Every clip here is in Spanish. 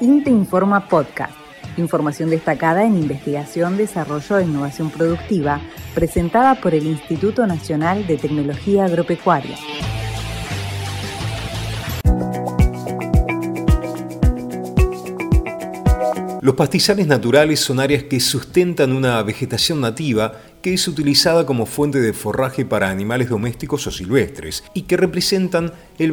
INTE Informa Podcast. Información destacada en investigación, desarrollo e innovación productiva, presentada por el Instituto Nacional de Tecnología Agropecuaria. Los pastizales naturales son áreas que sustentan una vegetación nativa que es utilizada como fuente de forraje para animales domésticos o silvestres y que representan el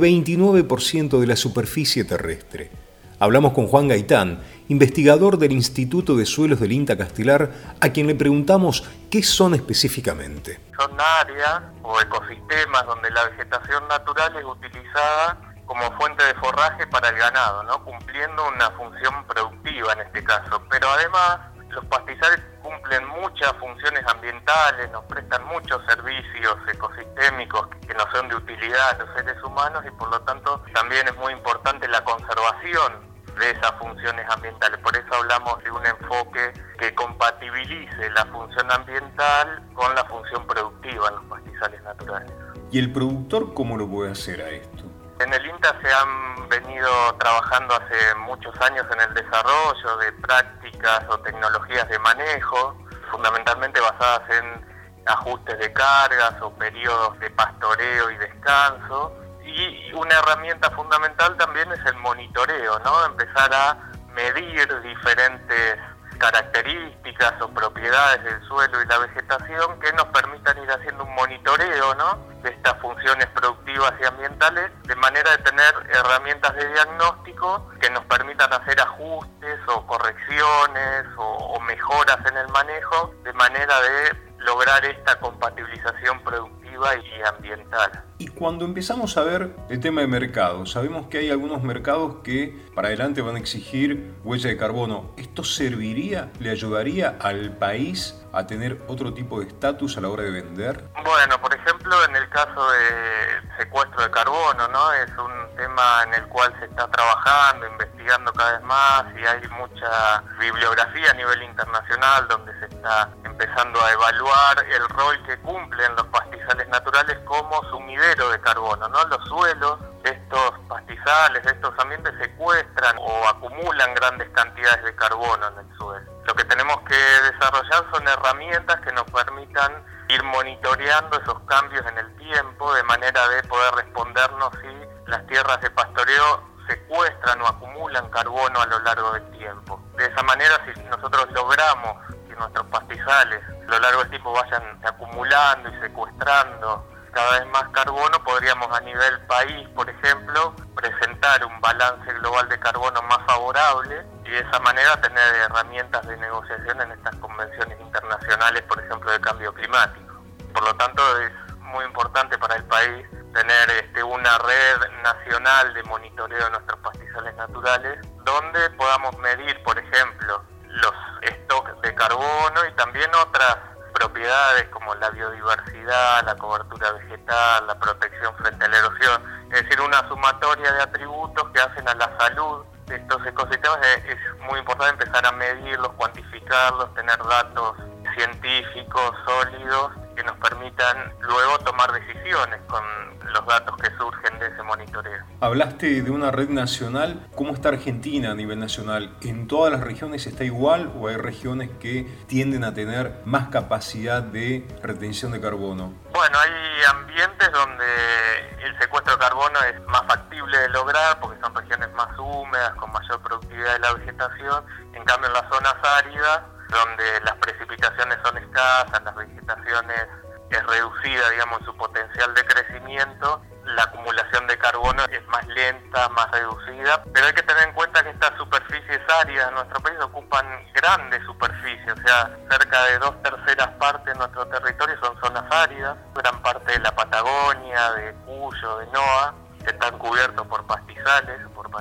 29% de la superficie terrestre. Hablamos con Juan Gaitán, investigador del Instituto de Suelos del INTA Castelar, a quien le preguntamos qué son específicamente. Son áreas o ecosistemas donde la vegetación natural es utilizada como fuente de forraje para el ganado, ¿no? Cumpliendo una función productiva en este caso. Pero además, los pastizales cumplen muchas funciones ambientales, nos prestan muchos servicios ecosistémicos que nos son de utilidad a los seres humanos y por lo tanto también es muy importante la conservación de esas funciones ambientales. Por eso hablamos de un enfoque que compatibilice la función ambiental con la función productiva en los pastizales naturales. ¿Y el productor cómo lo puede hacer a esto? En el INTA se han venido trabajando hace muchos años en el desarrollo de prácticas o tecnologías de manejo, fundamentalmente basadas en ajustes de cargas o periodos de pastoreo y descanso. Y una herramienta fundamental también es el monitoreo, ¿no? Empezar a medir diferentes características o propiedades del suelo y la vegetación que nos permitan ir haciendo un monitoreo, ¿no?, de estas funciones productivas y ambientales, de manera de tener herramientas de diagnóstico que nos permitan hacer ajustes o correcciones o mejoras en el manejo, de manera de lograr esta compatibilización productiva y ambiental. Y cuando empezamos a ver el tema de mercados, sabemos que hay algunos mercados que para adelante van a exigir huella de carbono. ¿Esto serviría, le ayudaría al país a tener otro tipo de estatus a la hora de vender? Bueno, por ejemplo, en el caso de secuestro de carbono, ¿no? Es un tema en el cual se está trabajando, investigando cada vez más y hay mucha bibliografía a nivel internacional donde se está empezando a evaluar el rol que cumplen los pastizales naturales como sumidero de carbono, ¿no? Los suelos de estos pastizales, de estos ambientes secuestran o acumulan grandes cantidades de carbono en el suelo. Lo que tenemos que desarrollar son herramientas que nos permitan ir monitoreando esos cambios en el tiempo de manera de poder respondernos si las tierras de pastoreo secuestran o acumulan carbono a lo largo del tiempo. De esa manera, si nosotros logramos que nuestros pastizales a lo largo del tiempo vayan acumulando y secuestrando cada vez más carbono, podríamos a nivel país, por ejemplo, presentar un balance global de carbono más favorable y de esa manera tener herramientas de negociación en estas convenciones internacionales, por ejemplo, de cambio climático. Por lo tanto, es muy importante para el país tener una red nacional de monitoreo de nuestros pastizales naturales, donde podamos medir, por ejemplo, los stocks de carbono y también otras propiedades como la biodiversidad, la cobertura vegetal, la protección frente a la erosión, es decir, una sumatoria de atributos que hacen a la salud de estos ecosistemas. Es muy importante empezar a medirlos, cuantificarlos, tener datos científicos sólidos que nos permitan luego tomar decisiones con los datos que surgen de ese monitoreo. Hablaste de una red nacional. ¿Cómo está Argentina a nivel nacional? ¿En todas las regiones está igual o hay regiones que tienden a tener más capacidad de retención de carbono? Bueno, hay ambientes donde el secuestro de carbono es más factible de lograr porque son regiones más húmedas, con mayor productividad de la vegetación. En cambio, en las zonas áridas, donde las precipitaciones son escasas, las vegetaciones es reducida, digamos, en su potencial de crecimiento, la acumulación de carbono es más lenta, más reducida, pero hay que tener en cuenta que estas superficies áridas en nuestro país ocupan grandes superficies, o sea, cerca de 2/3 partes de nuestro territorio son zonas áridas, gran parte de la Patagonia, de Cuyo, de NOA, que están cubiertos por pastizales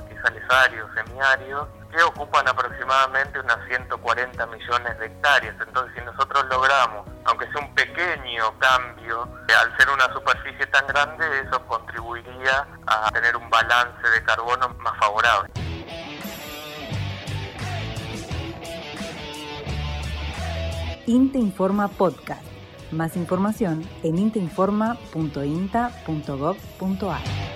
áridos, semiáridos, que ocupan aproximadamente unas 140 millones de hectáreas. Entonces, si nosotros logramos, aunque sea un pequeño cambio, al ser una superficie tan grande, eso contribuiría a tener un balance de carbono más favorable. INTE Informa Podcast. Más información en inteinforma.inta.gov.ar.